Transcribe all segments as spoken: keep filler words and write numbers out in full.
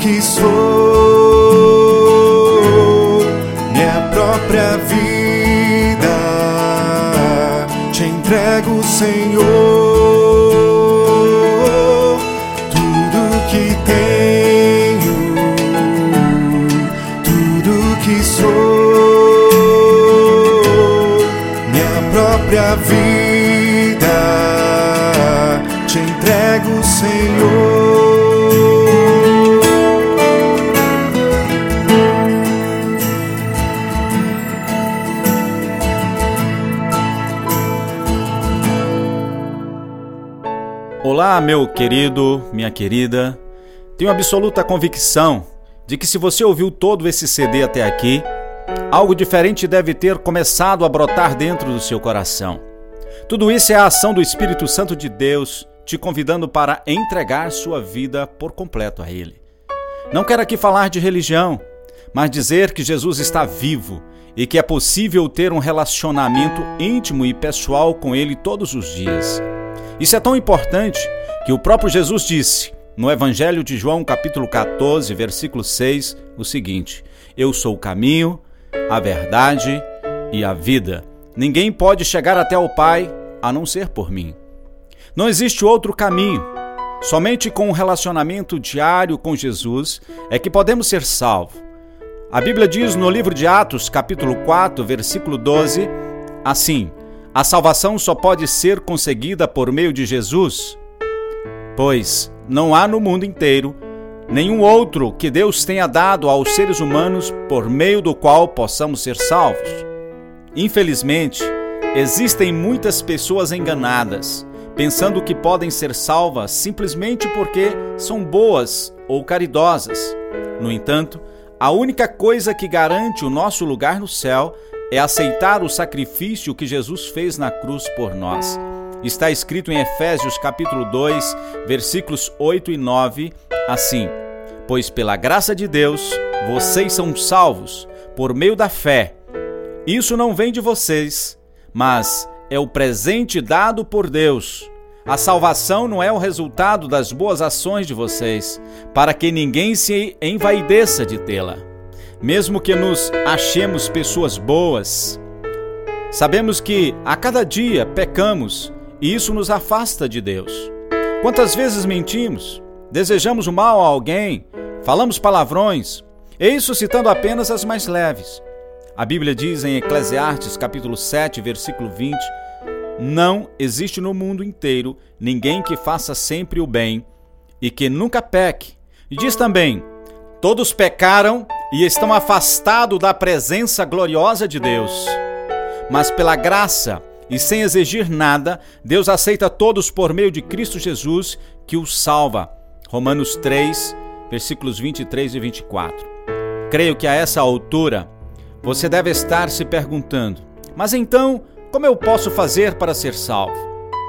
que sou, minha própria vida, te entrego, Senhor. Tudo que tenho, tudo que sou, minha própria vida, te entrego, Senhor. Olá, meu querido, minha querida. Tenho absoluta convicção de que se você ouviu todo esse C D até aqui, algo diferente deve ter começado a brotar dentro do seu coração. Tudo isso é a ação do Espírito Santo de Deus te convidando para entregar sua vida por completo a Ele. Não quero aqui falar de religião, mas dizer que Jesus está vivo e que é possível ter um relacionamento íntimo e pessoal com Ele todos os dias. Isso é tão importante que o próprio Jesus disse no Evangelho de João, capítulo quatorze, versículo seis, o seguinte: Eu sou o caminho, a verdade e a vida. Ninguém pode chegar até o Pai a não ser por mim. Não existe outro caminho. Somente com um relacionamento diário com Jesus é que podemos ser salvos. A Bíblia diz no livro de Atos, capítulo quatro, versículo doze, assim: A salvação só pode ser conseguida por meio de Jesus, pois não há no mundo inteiro nenhum outro que Deus tenha dado aos seres humanos por meio do qual possamos ser salvos. Infelizmente, existem muitas pessoas enganadas, pensando que podem ser salvas simplesmente porque são boas ou caridosas. No entanto, a única coisa que garante o nosso lugar no céu é aceitar o sacrifício que Jesus fez na cruz por nós. Está escrito em Efésios capítulo dois, versículos oito e nove, assim: Pois pela graça de Deus, vocês são salvos, por meio da fé. Isso não vem de vocês, mas é o presente dado por Deus. A salvação não é o resultado das boas ações de vocês, para que ninguém se envaideça de tê-la. Mesmo que nos achemos pessoas boas, sabemos que a cada dia pecamos e isso nos afasta de Deus. Quantas vezes mentimos, desejamos o mal a alguém, falamos palavrões, e isso citando apenas as mais leves. A Bíblia diz em Eclesiastes capítulo sete, versículo vinte, Não existe no mundo inteiro ninguém que faça sempre o bem e que nunca peque. E diz também: Todos pecaram e estão afastados da presença gloriosa de Deus. Mas pela graça e sem exigir nada, Deus aceita todos por meio de Cristo Jesus, que os salva. Romanos três, versículos vinte e três e vinte e quatro. Creio que a essa altura você deve estar se perguntando: mas então, como eu posso fazer para ser salvo?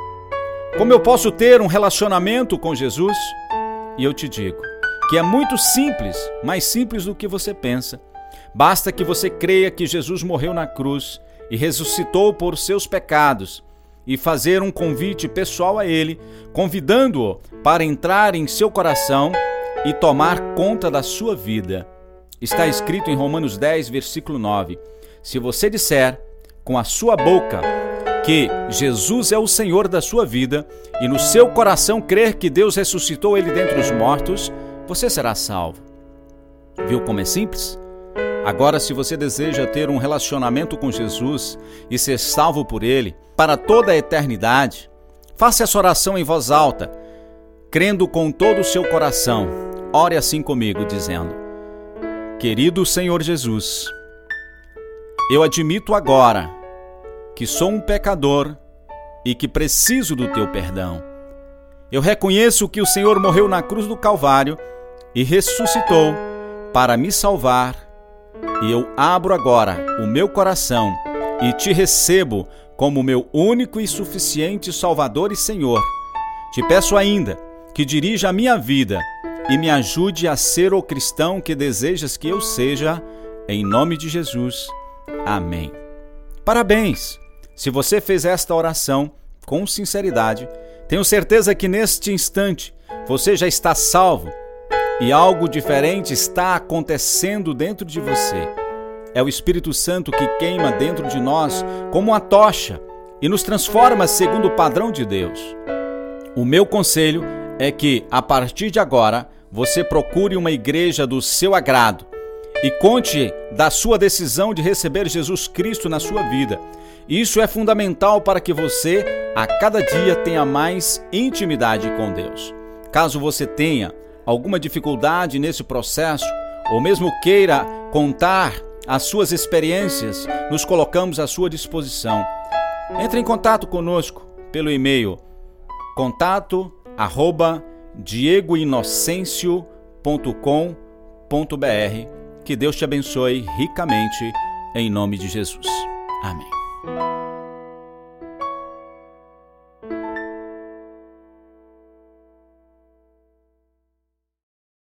Como eu posso ter um relacionamento com Jesus? E eu te digo que é muito simples, mais simples do que você pensa. Basta que você creia que Jesus morreu na cruz e ressuscitou por seus pecados e fazer um convite pessoal a Ele, convidando-o para entrar em seu coração e tomar conta da sua vida. Está escrito em Romanos dez, versículo nove, Se você disser com a sua boca que Jesus é o Senhor da sua vida e no seu coração crer que Deus ressuscitou Ele dentre os mortos, você será salvo. Viu como é simples? Agora, se você deseja ter um relacionamento com Jesus e ser salvo por Ele para toda a eternidade, faça essa oração em voz alta, crendo com todo o seu coração. Ore assim comigo, dizendo: Querido Senhor Jesus, eu admito agora que sou um pecador e que preciso do Teu perdão. Eu reconheço que o Senhor morreu na cruz do Calvário e ressuscitou para me salvar, e eu abro agora o meu coração e Te recebo como meu único e suficiente Salvador e Senhor. Te peço ainda que dirija a minha vida e me ajude a ser o cristão que desejas que eu seja, em nome de Jesus. Amém. Parabéns! Se você fez esta oração com sinceridade, tenho certeza que neste instante você já está salvo e algo diferente está acontecendo dentro de você. É o Espírito Santo que queima dentro de nós como uma tocha e nos transforma segundo o padrão de Deus. O meu conselho é que, a partir de agora, você procure uma igreja do seu agrado e conte da sua decisão de receber Jesus Cristo na sua vida. Isso é fundamental para que você, a cada dia, tenha mais intimidade com Deus. Caso você tenha alguma dificuldade nesse processo, ou mesmo queira contar as suas experiências, nos colocamos à sua disposição. Entre em contato conosco pelo e-mail contato arroba diego inocencio ponto com ponto br. Que Deus te abençoe ricamente, em nome de Jesus. Amém.